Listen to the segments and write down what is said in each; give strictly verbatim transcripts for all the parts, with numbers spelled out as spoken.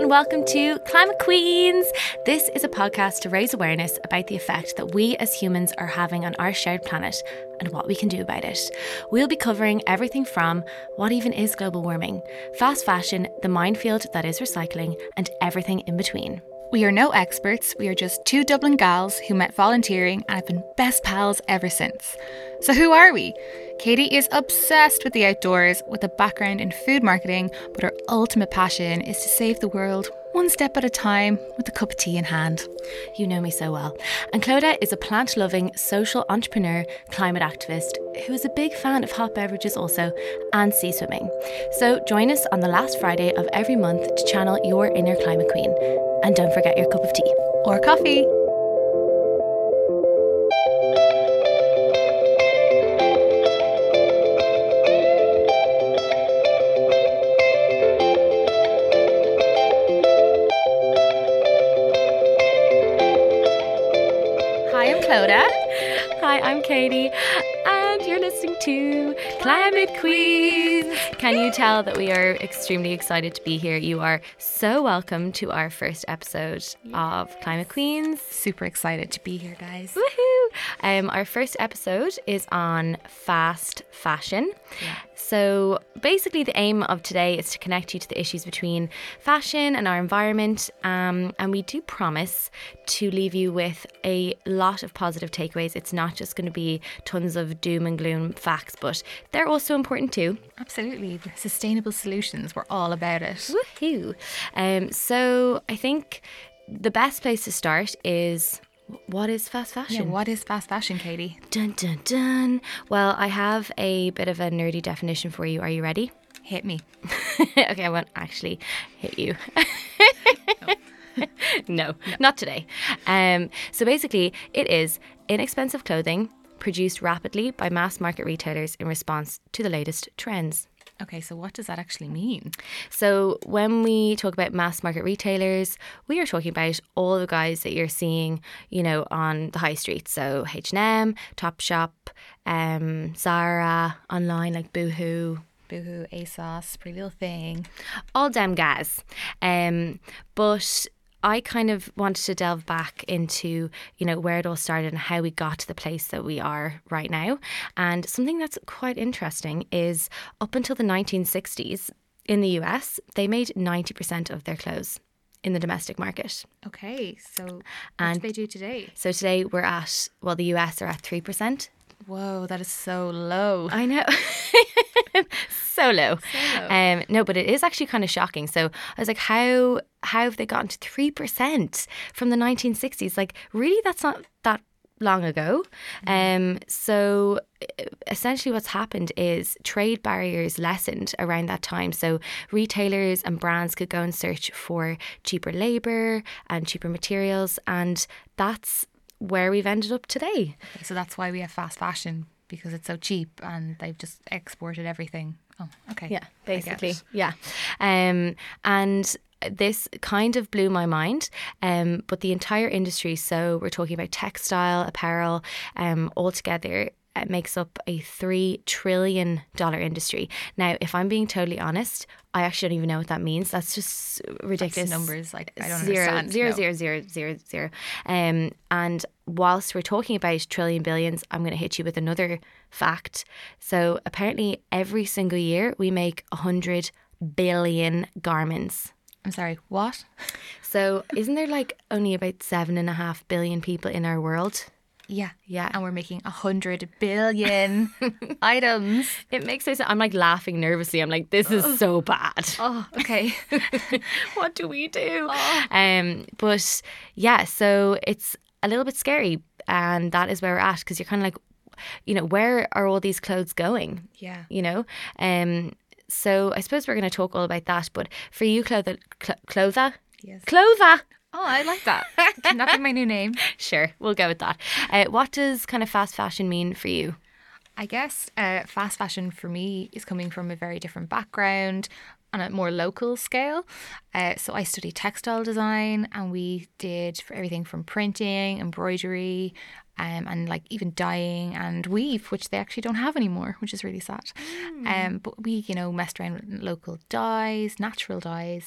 and welcome to Climate Queens. This is a podcast to raise awareness about the effect that we as humans are having on our shared planet and what we can do about it. We'll be covering everything from what even is global warming, fast fashion, the minefield that is recycling, and everything in between. We are no experts, we are just two Dublin gals who met volunteering and have been best pals ever since. So who are we? Katie is obsessed with the outdoors with a background in food marketing, but her ultimate passion is to save the world one step at a time with a cup of tea in hand. You know me so well. And Clodagh is a plant-loving social entrepreneur, climate activist, who is a big fan of hot beverages also, and sea swimming. So join us on the last Friday of every month to channel your inner climate queen. And don't forget your cup of tea. Or coffee. Hi, I'm Clodagh. Hi, I'm Katie, and you're listening to Climate Queens. Can you tell that we are extremely excited to be here? You are so welcome to our first episode of Climate Queens. Super excited to be here, guys. Woohoo! Um, our first episode is on fast fashion. Yeah. So basically the aim of today is to connect you to the issues between fashion and our environment, um, and we do promise to leave you with a lot of positive takeaways. It's not just going to be tons of doom and gloom facts, but they're also important too. Absolutely. The sustainable solutions, we're all about it. Woohoo! Um, so I think the best place to start is... what is fast fashion? Yeah, what is fast fashion, Katie? Dun dun dun. Well, I have a bit of a nerdy definition for you. Are you ready? Hit me. Okay, I won't actually hit you. no. no, not today. Um, so basically, it is inexpensive clothing produced rapidly by mass market retailers in response to the latest trends. Okay, so what does that actually mean? So when we talk about mass market retailers, we are talking about all the guys that you're seeing, you know, on the high street. So H and M, Topshop, um, Zara, online like Boohoo. Boohoo, ASOS, Pretty Little Thing. All them guys. Um, but I kind of wanted to delve back into, you know, where it all started and how we got to the place that we are right now. And something that's quite interesting is up until the nineteen sixties in the U S, they made ninety percent of their clothes in the domestic market. Okay, so what And do they do today? So today we're at, well, the U S are at three percent. Whoa, that is so low. I know. so low. So low. Um, no, but it is actually kind of shocking. So I was like, how how have they gotten to three percent from the nineteen sixties? Like, really, that's not that long ago. Um, so essentially what's happened is trade barriers lessened around that time. So retailers and brands could go and search for cheaper labour and cheaper materials. And that's where we've ended up today. Okay, so that's why we have fast fashion, because it's so cheap and they've just exported everything. Oh, okay. Yeah, I get basically. it. Yeah. Um, and this kind of blew my mind. Um, but the entire industry, so we're talking about textile, apparel, um, altogether, it makes up a three trillion dollars industry. Now, if I'm being totally honest, I actually don't even know what that means. That's just ridiculous. That's numbers, like, I don't zero, understand. Zero, no. zero, zero, zero, zero. Um, and whilst we're talking about trillion billions, I'm going to hit you with another fact. So apparently every single year we make one hundred billion garments. I'm sorry, what? So isn't there like only about seven and a half billion people in our world? Yeah. Yeah. And we're making a hundred billion items. It makes sense. I'm like laughing nervously. I'm like, this is so bad. Oh, okay. What do we do? Oh. Um, but yeah, so it's a little bit scary. And that is where we're at, because you're kind of like, you know, where are all these clothes going? Yeah. You know? Um, so I suppose we're going to talk all about that. But for you, Clotha, Cl- Clotha? Yes. Clotha! Oh, I like that. Can that be my new name? Sure, we'll go with that. Uh, what does kind of fast fashion mean for you? I guess uh, fast fashion for me is coming from a very different background on a more local scale. Uh, so I studied textile design, and we did for everything from printing, embroidery, um, and like even dyeing and weave, which they actually don't have anymore, which is really sad. Mm. Um, but we, you know, messed around with local dyes, natural dyes,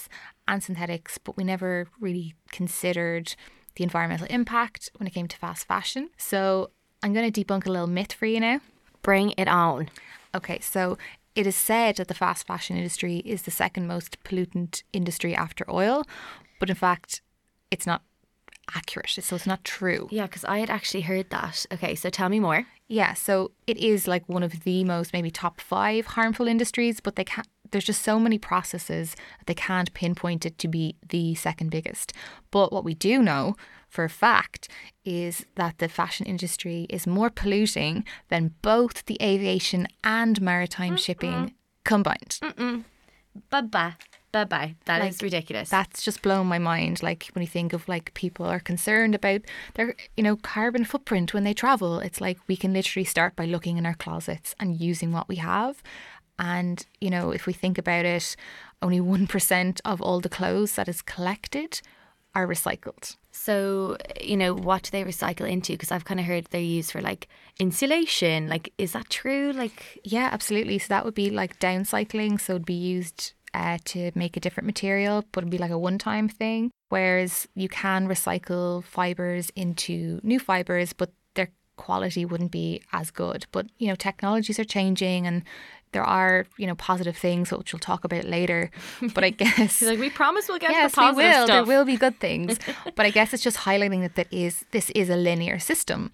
and synthetics, but we never really considered the environmental impact when it came to fast fashion. So I'm going to debunk a little myth for you now. Bring it on. Okay, so it is said that the fast fashion industry is the second most pollutant industry after oil, but in fact, it's not accurate. So it's not true. Yeah, because I had actually heard that. Okay, so tell me more. Yeah, so it is like one of the most maybe top five harmful industries, but they can't, there's just so many processes that they can't pinpoint it to be the second biggest. But what we do know for a fact is that the fashion industry is more polluting than both the aviation and maritime Mm-mm. shipping combined. Mm-mm. Bye-bye. Bye-bye. That like, is ridiculous. That's just blown my mind. Like when you think of like people are concerned about their, you know, carbon footprint when they travel. It's like we can literally start by looking in our closets and using what we have. And, you know, if we think about it, only one percent of all the clothes that is collected are recycled. So, you know, what do they recycle into? Because I've kind of heard they're used for like insulation. Like, is that true? Like, yeah, absolutely. So that would be like downcycling. So it'd be used uh, to make a different material, but it'd be like a one-time thing. Whereas you can recycle fibres into new fibres, but their quality wouldn't be as good. But, you know, technologies are changing and there are, you know, positive things, which we'll talk about later. But I guess like we promise we'll get yes, the positive we will. stuff. There will be good things. But I guess it's just highlighting that that is this is a linear system.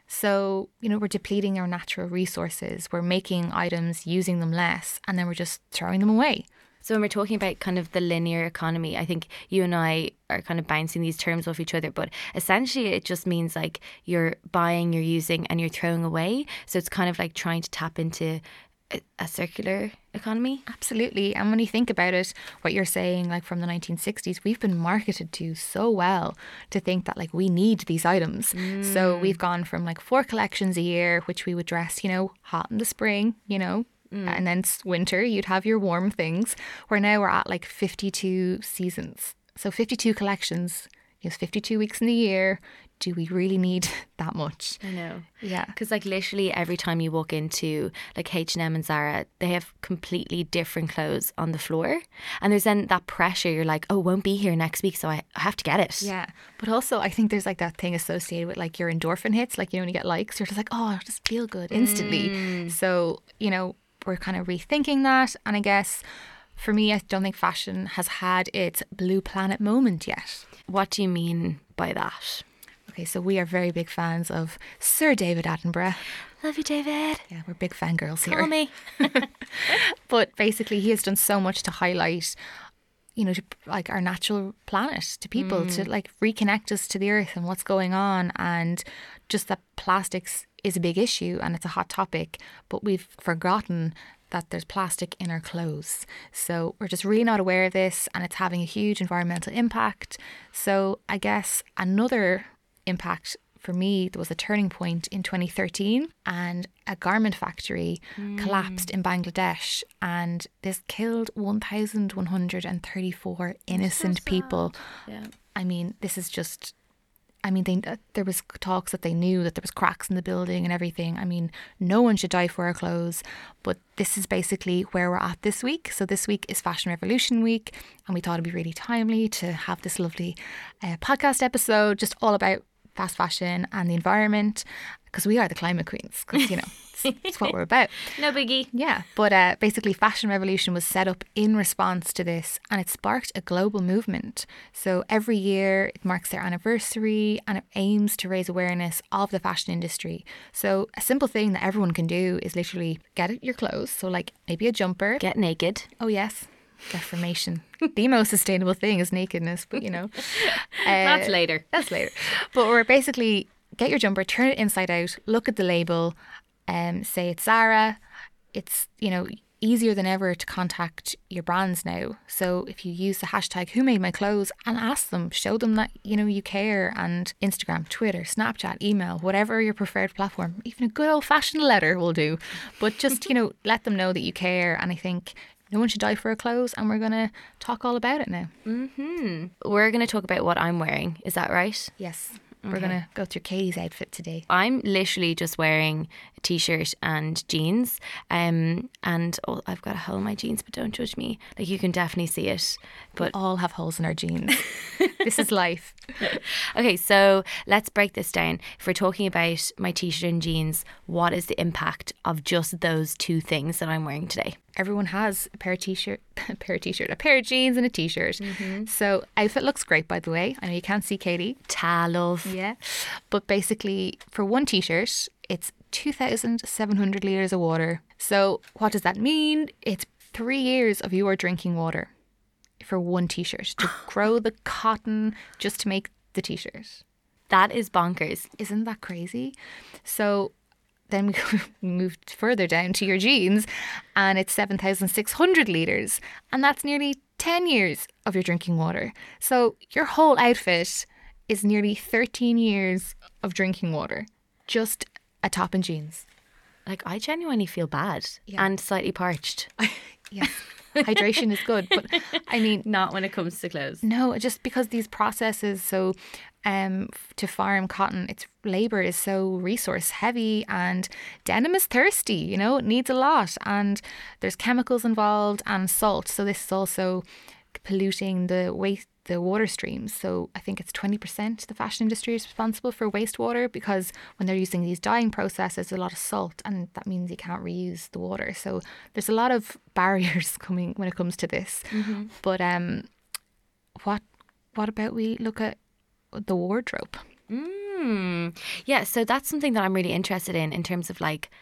So, you know, we're depleting our natural resources. We're making items, using them less, and then we're just throwing them away. So when we're talking about kind of the linear economy, I think you and I are kind of bouncing these terms off each other, but essentially it just means like you're buying, you're using, and you're throwing away. So it's kind of like trying to tap into a, a circular economy. Absolutely. And when you think about it, what you're saying, like from the nineteen sixties, we've been marketed to so well to think that like we need these items. Mm. So we've gone from like four collections a year, which we would dress, you know, hot in the spring, you know, Mm. and then winter, you'd have your warm things, where now we're at like fifty-two seasons. So fifty-two collections, yes, fifty-two weeks in the year. Do we really need that much? I know. Yeah. Because like literally every time you walk into like H and M and Zara, they have completely different clothes on the floor. And there's then that pressure. You're like, oh, won't be here next week, so I have to get it. Yeah. But also I think there's like that thing associated with like your endorphin hits. Like, you know, when you get likes, you're just like, oh, I just feel good instantly. Mm. So, you know, we're kind of rethinking that. And I guess for me, I don't think fashion has had its blue planet moment yet. What do you mean by that? Okay, so we are very big fans of Sir David Attenborough. Love you, David. Yeah, we're big fangirls here. Call me. But basically, he has done so much to highlight, you know, to, like our natural planet to people, mm. to like reconnect us to the earth and what's going on, and just that plastics is a big issue and it's a hot topic, but we've forgotten that there's plastic in our clothes. So we're just really not aware of this, and it's having a huge environmental impact. So I guess another impact for me, there was a turning point in twenty thirteen, and a garment factory mm. collapsed in Bangladesh, and this killed one thousand one hundred thirty-four innocent so people. Yeah. I mean, this is just, I mean, they, uh, there was talks that they knew that there was cracks in the building and everything. I mean, no one should die for our clothes, but this is basically where we're at this week. So this week is Fashion Revolution Week, and we thought it'd be really timely to have this lovely uh, podcast episode just all about fast fashion and the environment, because we are the climate queens, because, you know, it's, it's what we're about. No biggie. Yeah, but uh, basically Fashion Revolution was set up in response to this, and it sparked a global movement. So every year it marks their anniversary, and it aims to raise awareness of the fashion industry. So a simple thing that everyone can do is literally get your clothes, so like maybe a jumper. Get naked. Oh yes. Reformation. The most sustainable thing is nakedness, but you know. Uh, that's later. That's later. But we're basically, get your jumper, turn it inside out, look at the label, um, say it's Zara. It's, you know, easier than ever to contact your brands now. So if you use the hashtag who made my clothes and ask them, show them that, you know, you care, and Instagram, Twitter, Snapchat, email, whatever your preferred platform, even a good old fashioned letter will do. But just, you know, let them know that you care. And I think no one should die for our clothes, and we're going to talk all about it now. Mm-hmm. We're going to talk about what I'm wearing. Is that right? Yes. Okay. We're going to go through Katie's outfit today. I'm literally just wearing t-shirt and jeans, um, and oh, I've got a hole in my jeans, but don't judge me. Like, you can definitely see it. But we all have holes in our jeans. This is life. Okay, so let's break this down. If we're talking about my t-shirt and jeans, what is the impact of just those two things that I'm wearing today? Everyone has a pair of t-shirt, a pair of t-shirt, a pair of jeans and a t-shirt. Mm-hmm. So outfit looks great, by the way. I know you can't see Katie. Ta love. Yeah. But basically, for one t-shirt, it's two thousand seven hundred litres of water. So what does that mean? It's three years of your drinking water for one t-shirt to grow the cotton just to make the t-shirt. That is bonkers. Isn't that crazy? So then we moved further down to your jeans, and it's seven thousand six hundred litres, and that's nearly ten years of your drinking water. So your whole outfit is nearly thirteen years of drinking water, just a top and jeans. Like, I genuinely feel bad yeah. and slightly parched. Yes. Hydration is good, but I mean, not when it comes to clothes. No, just because these processes, so um, to farm cotton, its labour is so resource heavy, and denim is thirsty. You know, it needs a lot, and there's chemicals involved and salt. So this is also polluting the waste, the water streams. So I think it's twenty percent the fashion industry is responsible for wastewater, because when they're using these dyeing processes, there's a lot of salt, and that means you can't reuse the water. So there's a lot of barriers coming when it comes to this. Mm-hmm. But um, what what about we look at the wardrobe? Mm. Yeah, so that's something that I'm really interested in, in terms of like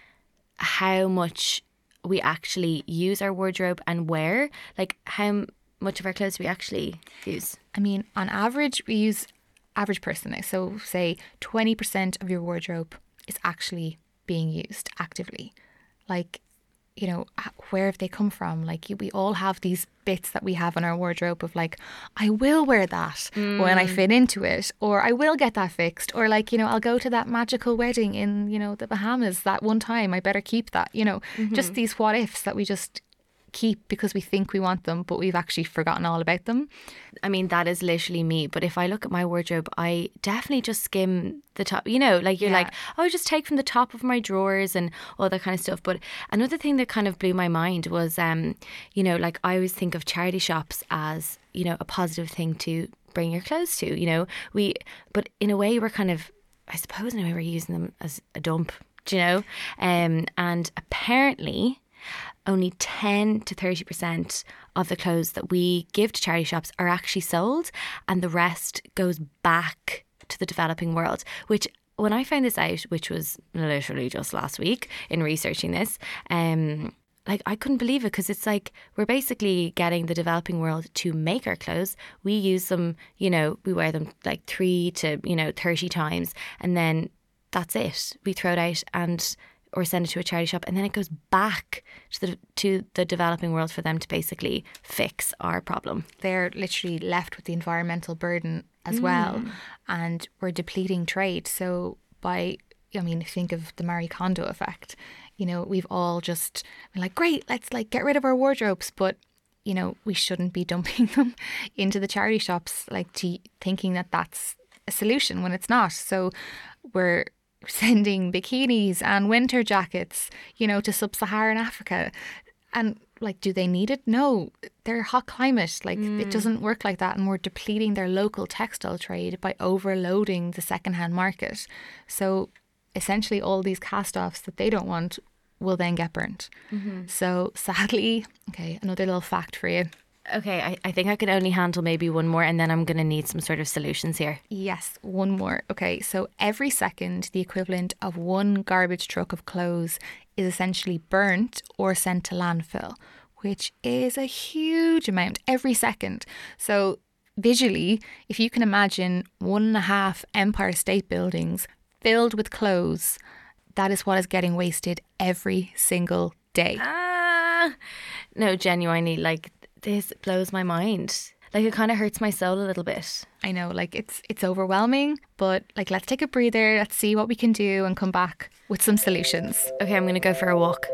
how much we actually use our wardrobe and wear. Like, how much of our clothes we actually use. I mean, on average, we use average person now. So say twenty percent of your wardrobe is actually being used actively. Like, you know, where have they come from? Like, we all have these bits that we have in our wardrobe of like, I will wear that mm. when I fit into it, or I will get that fixed, or like, you know, I'll go to that magical wedding in, you know, the Bahamas that one time, I better keep that, you know, mm-hmm. just these what ifs that we just keep because we think we want them, but we've actually forgotten all about them. I mean, that is literally me. But if I look at my wardrobe, I definitely just skim the top, you know, like you're yeah. like, oh, I just take from the top of my drawers and all that kind of stuff. But another thing that kind of blew my mind was, um, you know, like I always think of charity shops as, you know, a positive thing to bring your clothes to, you know, we, but in a way we're kind of, I suppose in a way we're using them as a dump, do you know? Um, and apparently only ten to thirty percent of the clothes that we give to charity shops are actually sold, and the rest goes back to the developing world, which when I found this out, which was literally just last week in researching this, um, like I couldn't believe it, because it's like we're basically getting the developing world to make our clothes. We use them, you know, we wear them like three to, you know, thirty times, and then that's it. We throw it out and or send it to a charity shop, and then it goes back to the to the developing world for them to basically fix our problem. They're literally left with the environmental burden as mm. well, and we're depleting trade. So by, I mean, think of the Marie Kondo effect. You know, we've all just been like, great, let's like get rid of our wardrobes, but you know, we shouldn't be dumping them into the charity shops, like to thinking that that's a solution when it's not. So we're sending bikinis and winter jackets, you know, to sub-Saharan Africa. And like, do they need it? No, they're hot climate. Like mm. it doesn't work like that. And we're depleting their local textile trade by overloading the secondhand market. So essentially all these cast-offs that they don't want will then get burnt. Mm-hmm. So sadly, okay, another little fact for you. Okay, I, I think I can only handle maybe one more, and then I'm going to need some sort of solutions here. Yes, one more. Okay, so every second, the equivalent of one garbage truck of clothes is essentially burnt or sent to landfill, which is a huge amount every second. So visually, if you can imagine one and a half Empire State Buildings filled with clothes, that is what is getting wasted every single day. Ah, no, genuinely, like, this blows my mind. Like, it kind of hurts my soul a little bit. I know, like it's it's overwhelming, but like let's take a breather, let's see what we can do and come back with some solutions. Okay, I'm going to go for a walk.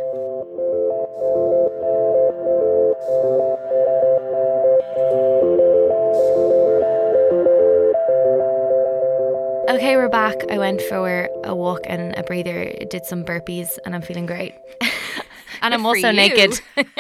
Okay, we're back. I went for a walk and a breather, did some burpees, and I'm feeling great. And I'm Good for also you. naked.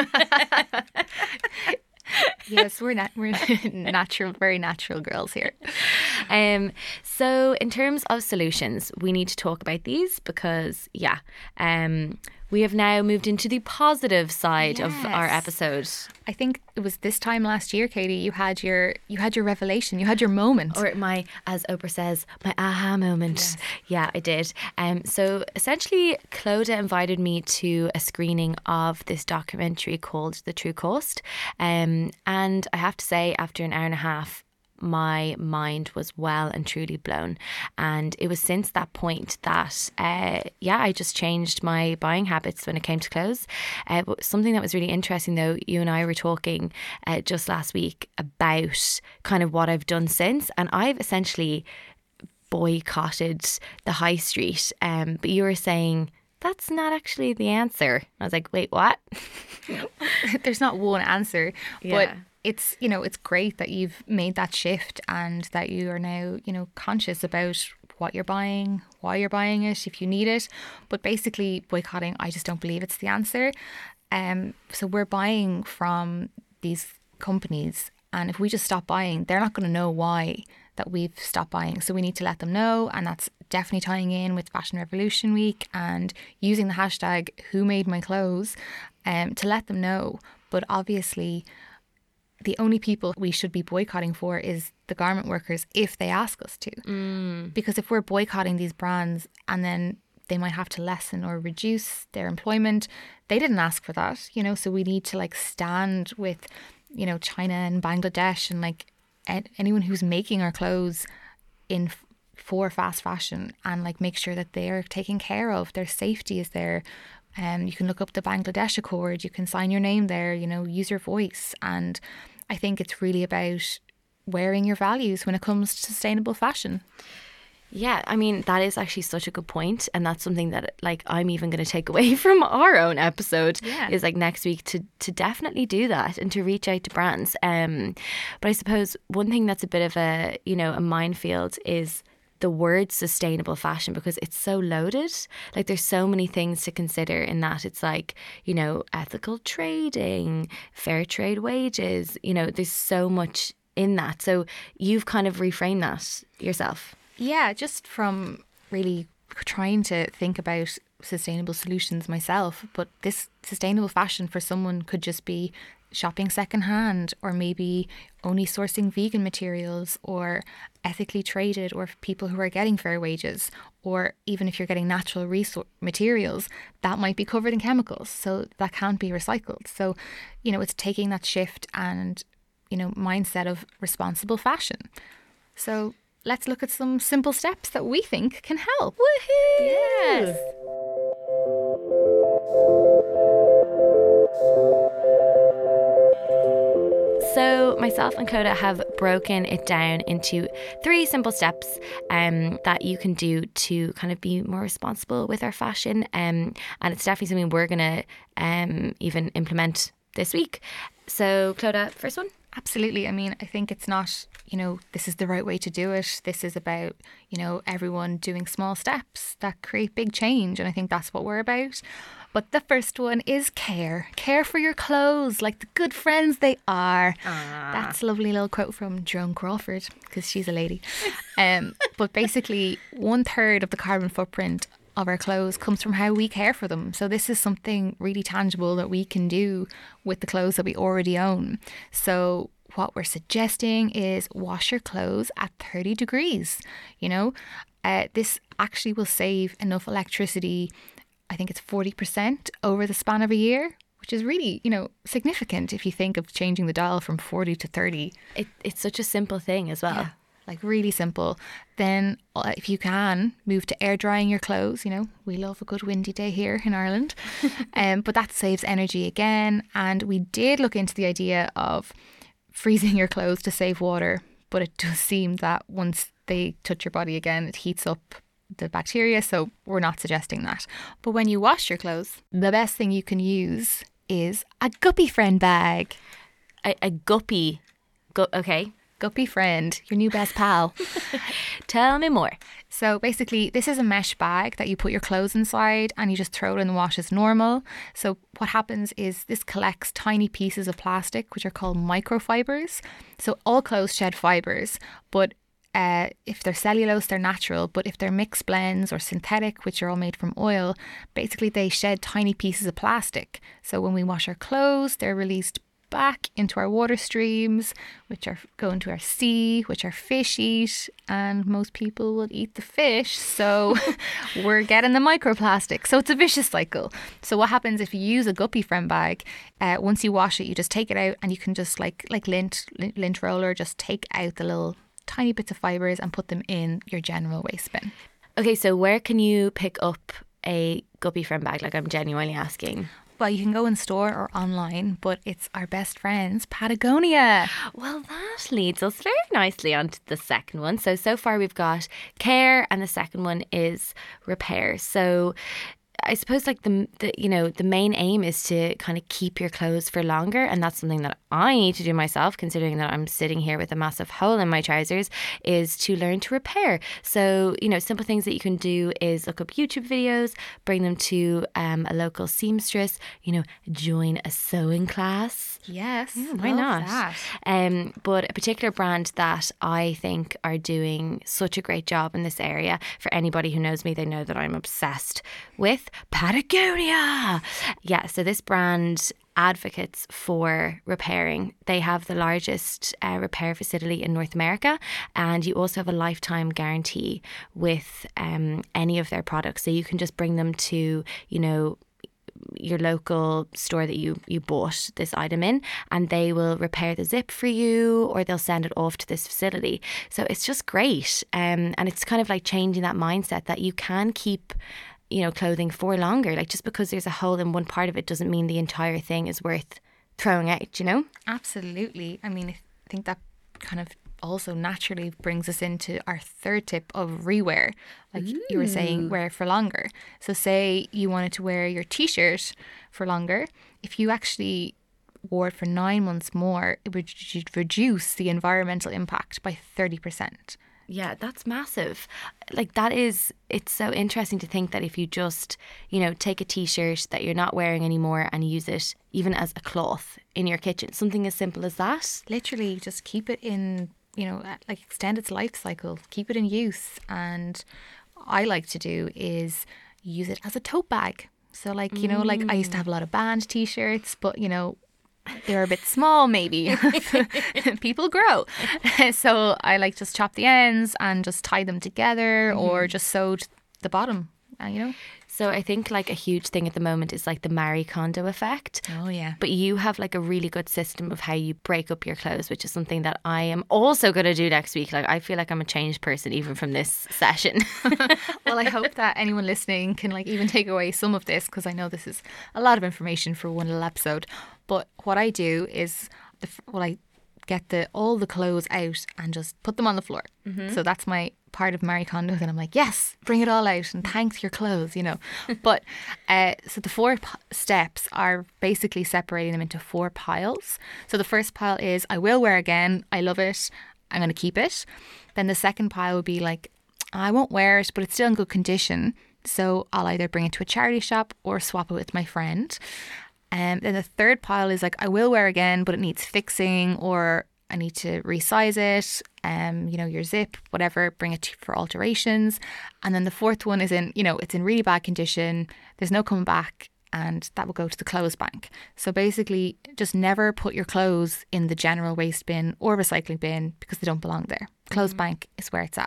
Yes, we're not we're natural, very natural girls here. Um, so in terms of solutions, we need to talk about these because, yeah, um, we have now moved into the positive side of our Yes. episode. I think it was this time last year, Katie, you had your you had your revelation, you had your moment. Or my, as Oprah says, my aha moment. Yes. Yeah, I did. Um, so essentially, Clodagh invited me to a screening of this documentary called The True Cost. Um, and I have to say, after an hour and a half, my mind was well and truly blown. And it was since that point that, uh, yeah, I just changed my buying habits when it came to clothes. Uh, but something that was really interesting, though, you and I were talking uh, just last week about kind of what I've done since. And I've essentially boycotted the high street. Um, but you were saying that's not actually the answer. I was like, wait, what? There's not one answer, Yeah. but it's, you know, it's great that you've made that shift and that you are now, you know, conscious about what you're buying, why you're buying it, if you need it. But basically boycotting, I just don't believe it's the answer. Um, so we're buying from these companies, and if we just stop buying, they're not going to know why that we've stopped buying. So we need to let them know, and that's definitely tying in with Fashion Revolution Week and using the hashtag Who Made My Clothes um, to let them know. But obviously, the only people we should be boycotting for is the garment workers if they ask us to. Mm. Because if we're boycotting these brands and then they might have to lessen or reduce their employment, they didn't ask for that, you know, so we need to like stand with, you know, China and Bangladesh and like a- anyone who's making our clothes in f- for fast fashion and like make sure that they're taken care of, their safety is there. Um, you can look up the Bangladesh Accord, you can sign your name there, you know, use your voice. And I think it's really about wearing your values when it comes to sustainable fashion. Yeah, I mean, that is actually such a good point. And that's something that like I'm even going to take away from our own episode Yeah. is like next week to, to definitely do that and to reach out to brands. Um, but I suppose one thing that's a bit of a, you know, a minefield is the word sustainable fashion, because it's so loaded. Like there's so many things to consider in that. It's like, you know, ethical trading, fair trade wages, you know, there's so much in that. So you've kind of reframed that yourself. Yeah, just from really trying to think about sustainable solutions myself. But this sustainable fashion for someone could just be shopping secondhand, or maybe only sourcing vegan materials, or ethically traded, or people who are getting fair wages, or even if you're getting natural resource materials that might be covered in chemicals, so that can't be recycled. So, you know, it's taking that shift and, you know, mindset of responsible fashion. So let's look at some simple steps that we think can help. Woohoo! Yes. So myself and Clodagh have broken it down into three simple steps um, that you can do to kind of be more responsible with our fashion. Um, and it's definitely something we're going to um, even implement this week. So Clodagh, first one? Absolutely. I mean, I think it's not, you know, this is the right way to do it. This is about, you know, everyone doing small steps that create big change. And I think that's what we're about. But the first one is care. Care for your clothes like the good friends they are. That's a lovely little quote from Joan Crawford, because she's a lady. Um, but basically, one third of the carbon footprint of our clothes comes from how we care for them. So this is something really tangible that we can do with the clothes that we already own. So what we're suggesting is wash your clothes at thirty degrees. You know, uh, this actually will save enough electricity. I think it's forty percent over the span of a year, which is really, you know, significant if you think of changing the dial from forty to thirty. It, it's such a simple thing as well. Yeah, like really simple. Then uh, if you can, move to air drying your clothes. You know, we love a good windy day here in Ireland. um, but that saves energy again. And we did look into the idea of freezing your clothes to save water. But it does seem that once they touch your body again, it heats up the bacteria. So we're not suggesting that. But when you wash your clothes, the best thing you can use is a Guppy Friend bag. A, a guppy, gu- okay, Guppy Friend, your new best pal. Tell me more. So basically, this is a mesh bag that you put your clothes inside and you just throw it in the wash as normal. So what happens is this collects tiny pieces of plastic, which are called microfibers. So all clothes shed fibers, but uh, if they're cellulose, they're natural. But if they're mixed blends or synthetic, which are all made from oil, basically they shed tiny pieces of plastic. So when we wash our clothes, they're released back into our water streams, which are go into our sea, which our fish eat, and most people will eat the fish, so we're getting the microplastic. So it's a vicious cycle. So what happens if you use a Guppy Friend bag, uh, once you wash it, you just take it out and you can just like like lint lint, lint roller, just take out the little tiny bits of fibers and put them in your general waste bin. Okay, so where can you pick up a Guppy Friend bag? Like, I'm genuinely asking. Well, you can go in store or online, but it's our best friends, Patagonia. Well, that leads us very nicely on to the second one. So, so far we've got care and the second one is repair. So I suppose like the, the you know, the main aim is to kind of keep your clothes for longer. And that's something that I need to do myself, considering that I'm sitting here with a massive hole in my trousers, is to learn to repair. So, you know, simple things that you can do is look up YouTube videos, bring them to um, a local seamstress, you know, join a sewing class. Yes, Yeah, why not? That. Um, but a particular brand that I think are doing such a great job in this area, for anybody who knows me, they know that I'm obsessed with Patagonia. Yeah, so this brand advocates for repairing. They have the largest uh, repair facility in North America, and you also have a lifetime guarantee with um, any of their products. So you can just bring them to, you know, your local store that you you bought this item in, and they will repair the zip for you, or they'll send it off to this facility. So it's just great, um, and it's kind of like changing that mindset that you can keep, you know, clothing for longer. Like, just because there's a hole in one part of it doesn't mean the entire thing is worth throwing out, you know? Absolutely. I mean, I think that kind of also naturally brings us into our third tip of rewear. Like Ooh. You were saying, wear for longer. So say you wanted to wear your t-shirt for longer. If you actually wore it for nine months more, it would reduce the environmental impact by thirty percent. Yeah, that's massive. Like, that is, it's so interesting to think that if you just, you know, take a t-shirt that you're not wearing anymore and use it even as a cloth in your kitchen, something as simple as that. Literally just keep it in, you know, like extend its life cycle, keep it in use. And I like to do is use it as a tote bag. So like, you know, like I used to have a lot of band t-shirts, but you know, they're a bit small maybe. People grow. So I like just chop the ends and just tie them together, mm-hmm. or just sewed the bottom, you know. So I think like a huge thing at the moment is like the Marie Kondo effect. Oh yeah. But you have like a really good system of how you break up your clothes, which is something that I am also going to do next week. Like, I feel like I'm a changed person even from this session. Well, I hope that anyone listening can like even take away some of this, because I know this is a lot of information for one little episode. But what I do is, the well, I get the all the clothes out and just put them on the floor. Mm-hmm. So that's my part of Marie Kondo. Then I'm like, yes, bring it all out and thanks your clothes, you know. But uh, so the four p- steps are basically separating them into four piles. So the first pile is, I will wear again. I love it. I'm going to keep it. Then the second pile would be like, I won't wear it, but it's still in good condition. So I'll either bring it to a charity shop or swap it with my friend. And um, then the third pile is like, I will wear again, but it needs fixing, or I need to resize it, um, you know, your zip, whatever, bring it to, for alterations. And then the fourth one is in, you know, it's in really bad condition. There's no coming back, and that will go to the clothes bank. So basically, just never put your clothes in the general waste bin or recycling bin, because they don't belong there. Clothes mm-hmm. bank is where it's at.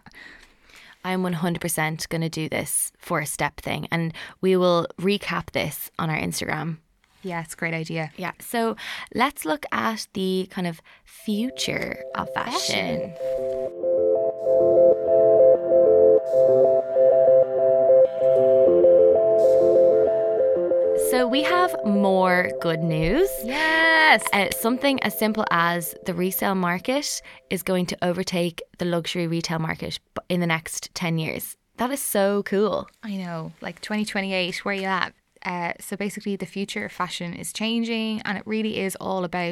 I'm one hundred percent going to do this four step thing, and we will recap this on our Instagram. Yeah, it's a great idea. Yeah, so let's look at the kind of future of fashion. fashion. So we have more good news. Yes. Uh, something as simple as the resale market is going to overtake the luxury retail market in the next ten years. That is so cool. I know, like twenty twenty-eight, where are you at? Uh, so basically the future of fashion is changing, and it really is all about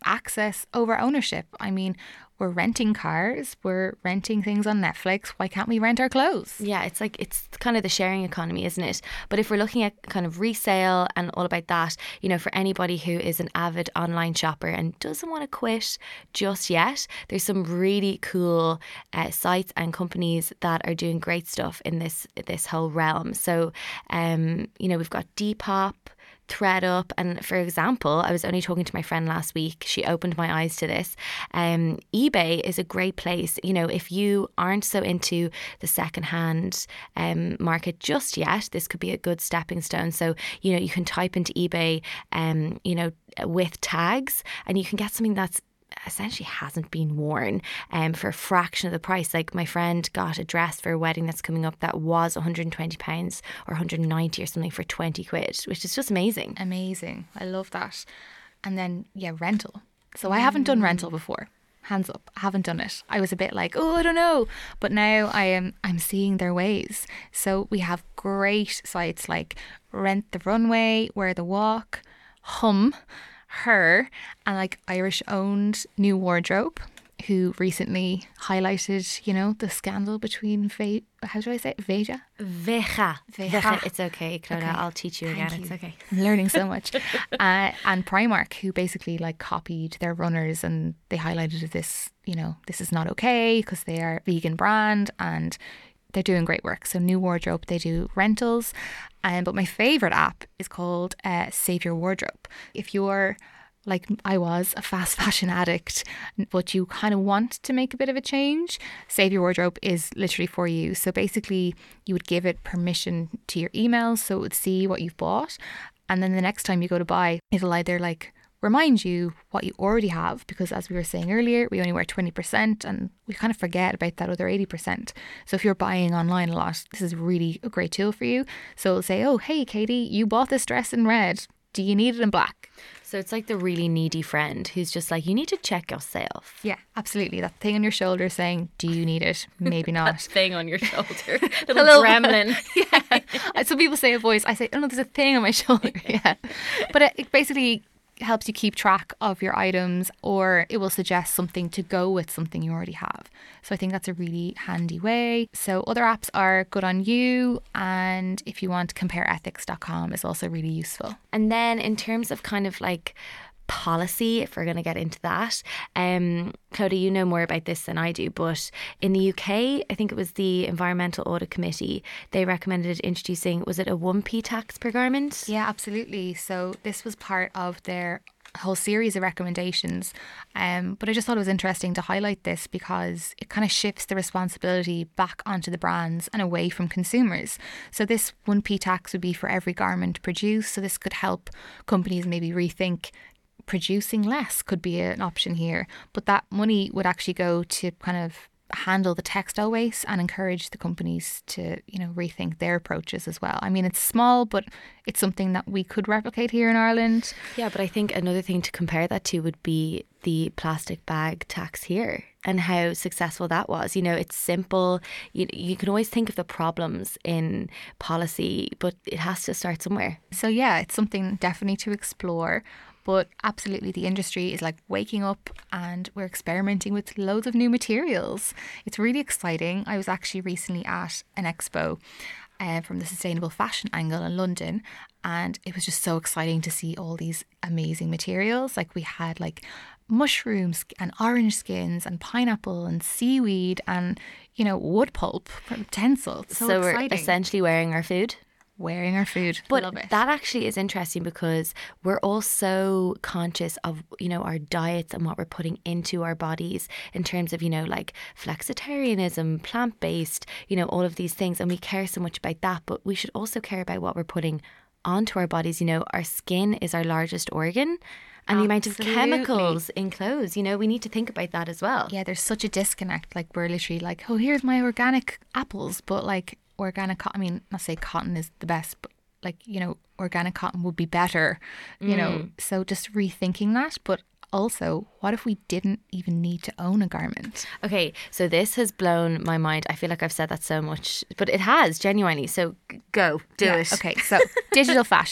access over ownership. I mean, we're renting cars, we're renting things on Netflix. Why can't we rent our clothes? Yeah, it's like, it's kind of the sharing economy, isn't it? But if we're looking at kind of resale and all about that, you know, for anybody who is an avid online shopper and doesn't want to quit just yet, there's some really cool uh, sites and companies that are doing great stuff in this this whole realm. So, um, you know, we've got Depop, ThreadUp, and for example, I was only talking to my friend last week. She opened my eyes to this. Um, eBay is a great place. You know, if you aren't so into the secondhand um, market just yet, this could be a good stepping stone. So, you know, you can type into eBay, um, you know, with tags, and you can get something that's essentially hasn't been worn um, for a fraction of the price. Like my friend got a dress for a wedding that's coming up that was one hundred twenty pounds or one hundred ninety or something for twenty quid, which is just amazing. Amazing. I love that. And then, yeah, rental. So I haven't done rental before. Hands up, I haven't done it. I was a bit like, oh, I don't know. But now I am I'm seeing their ways. So we have great sites like Rent the Runway, Wear the Walk, Hum, Her, and like Irish owned New Wardrobe, who recently highlighted, you know, the scandal between Ve- how do I say it? Veja? Veja. Veja. It's okay, Clodagh. Okay. I'll teach you Thank again. you. It's okay. I'm learning so much. uh, and Primark, who basically like copied their runners, and they highlighted this, you know, this is not okay because they are a vegan brand and they're doing great work. So New Wardrobe, they do rentals. Um, but my favourite app is called uh, Save Your Wardrobe. If you're like I was, a fast fashion addict, but you kind of want to make a bit of a change, Save Your Wardrobe is literally for you. So basically you would give it permission to your emails so it would see what you've bought. And then the next time you go to buy, it'll either like remind you what you already have, because as we were saying earlier, we only wear twenty percent and we kind of forget about that other eighty percent. So if you're buying online a lot, this is really a great tool for you. So it'll say, oh, hey, Katie, you bought this dress in red. Do you need it in black? So it's like the really needy friend who's just like, you need to check yourself. Yeah, absolutely. That thing on your shoulder saying, do you need it? Maybe not. That thing on your shoulder. Little, little gremlin. Yeah. Some people say a voice. I say, oh no, there's a thing on my shoulder. Yeah. But it, it basically helps you keep track of your items, or it will suggest something to go with something you already have. So I think that's a really handy way. So other apps are Good On You, and if you want, compare ethics dot com is also really useful. And then in terms of kind of like policy, if we're going to get into that, um, Clodagh, you know more about this than I do, but in the U K, I think it was the Environmental Audit Committee, they recommended introducing, was it a one p tax per garment? Yeah, absolutely. So this was part of their whole series of recommendations, um, but I just thought it was interesting to highlight this because it kind of shifts the responsibility back onto the brands and away from consumers. So this one p tax would be for every garment produced, so this could help companies maybe rethink producing less could be an option here, but that money would actually go to kind of handle the textile waste and encourage the companies to, you know, rethink their approaches as well. I mean, it's small, but it's something that we could replicate here in Ireland. Yeah, but I think another thing to compare that to would be the plastic bag tax here and how successful that was. You know, it's simple. You, you can always think of the problems in policy, but it has to start somewhere. So yeah, it's something definitely to explore. But absolutely, the industry is like waking up and we're experimenting with loads of new materials. It's really exciting. I was actually recently at an expo uh, from the sustainable fashion angle in London, and it was just so exciting to see all these amazing materials. Like we had like mushrooms and orange skins and pineapple and seaweed and, you know, wood pulp from tencel. So, so exciting. We're essentially wearing our food. Wearing our food. But Love it. That actually is interesting because we're all so conscious of, you know, our diets and what we're putting into our bodies in terms of, you know, like flexitarianism, plant-based, you know, all of these things. And we care so much about that, but we should also care about what we're putting onto our bodies. You know, our skin is our largest organ. And the amount of chemicals in clothes, you know, we need to think about that as well. Yeah, there's such a disconnect. Like we're literally like, oh, here's my organic apples, but like organic cotton, I mean, not say cotton is the best, but like, you know, organic cotton would be better, you mm. know, so just rethinking that. But also, what if we didn't even need to own a garment? Okay, so this has blown my mind. I feel like I've said that so much, but it has, genuinely. So go, do yeah, it. Okay, so digital fashion.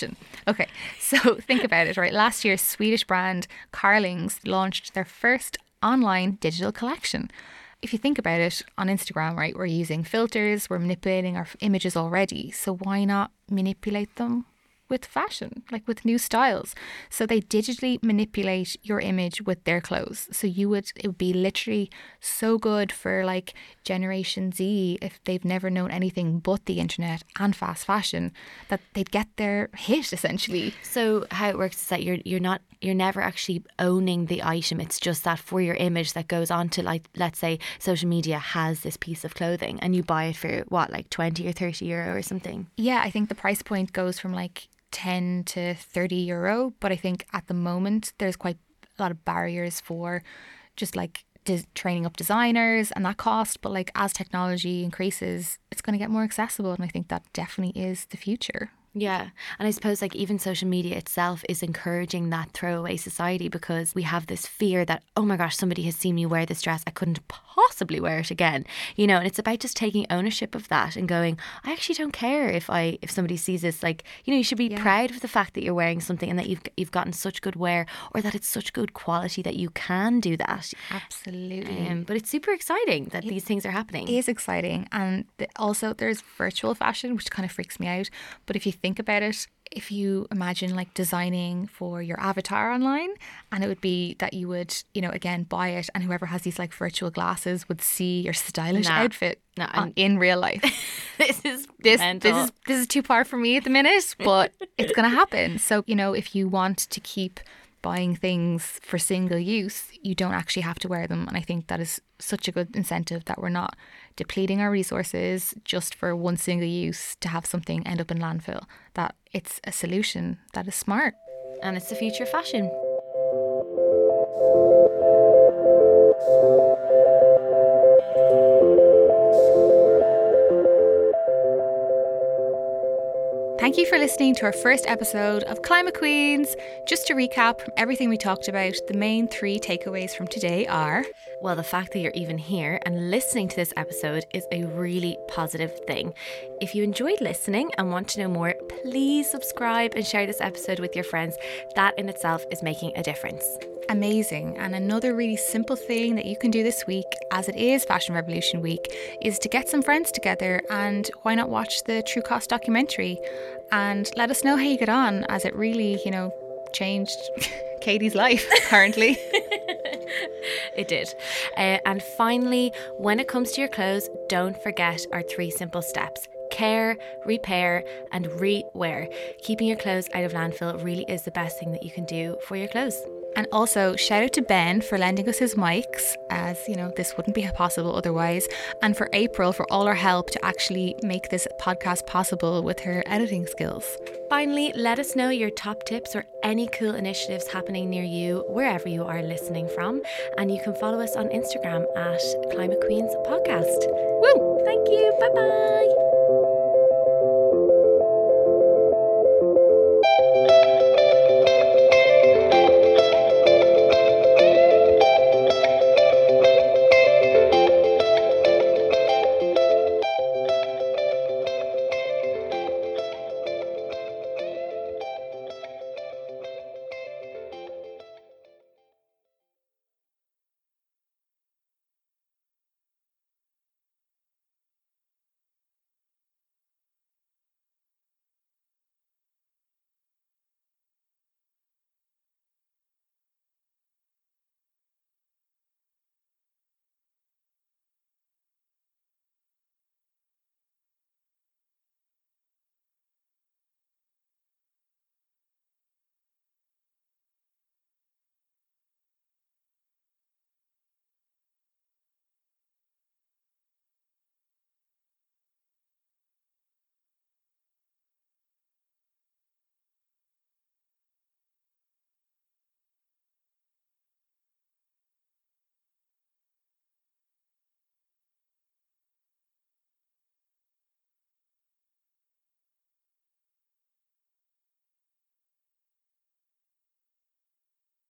Okay, so think about it, right? Last year, Swedish brand Carlings launched their first online digital collection. If you think about it, on Instagram, right, we're using filters, we're manipulating our images already. So why not manipulate them with fashion, like with new styles? So they digitally manipulate your image with their clothes. So you would, it would be literally so good for like Generation Z, if they've never known anything but the internet and fast fashion, that they'd get their hit essentially. So how it works is that you're you're not you're never actually owning the item. It's just that for your image that goes on to, like, let's say social media has this piece of clothing and you buy it for what, like twenty or thirty euro or something. Yeah, I think the price point goes from like ten to thirty euro, but I think at the moment there's quite a lot of barriers for just like des- training up designers and that cost, but like as technology increases it's going to get more accessible, and I think that definitely is the future. Yeah. And I suppose like even social media itself is encouraging that throwaway society, because we have this fear that, oh my gosh, somebody has seen me wear this dress, I couldn't possibly wear it again. You know, and it's about just taking ownership of that and going, I actually don't care if I if somebody sees this. Like, you know, you should be yeah. proud of the fact that you're wearing something and that you've you've gotten such good wear, or that it's such good quality that you can do that. Absolutely. Um, but it's super exciting that it these things are happening. It is exciting. And the, also there's virtual fashion, which kind of freaks me out. But if you think about it, if you imagine like designing for your avatar online, and it would be that you would, you know, again, buy it, and whoever has these like virtual glasses would see your stylish nah, outfit nah, on, in real life. this is this mental. this is this is too far for me at the minute, but it's going to happen. So, you know, if you want to keep buying things for single use, you don't actually have to wear them. And I think that is such a good incentive, that we're not depleting our resources just for one single use to have something end up in landfill, that it's a solution that is smart. And it's the future of fashion. Thank you for listening to our first episode of Climate Queens. Just to recap from everything we talked about, the main three takeaways from today are... Well, the fact that you're even here and listening to this episode is a really positive thing. If you enjoyed listening and want to know more, please subscribe and share this episode with your friends. That in itself is making a difference. Amazing. And another really simple thing that you can do this week, as it is Fashion Revolution Week, is to get some friends together, and why not watch the True Cost documentary and let us know how you get on, as it really, you know, changed Katie's life currently. It did. Uh, and finally, when it comes to your clothes, don't forget our three simple steps. Care, repair, and re-wear. Keeping your clothes out of landfill really is the best thing that you can do for your clothes. And also shout out to Ben for lending us his mics, as you know, this wouldn't be possible otherwise, and for April for all her help to actually make this podcast possible with her editing skills. Finally, let us know your top tips or any cool initiatives happening near you, wherever you are listening from, and you can follow us on Instagram at Climate Queens Podcast. Woo! Thank you. Bye bye.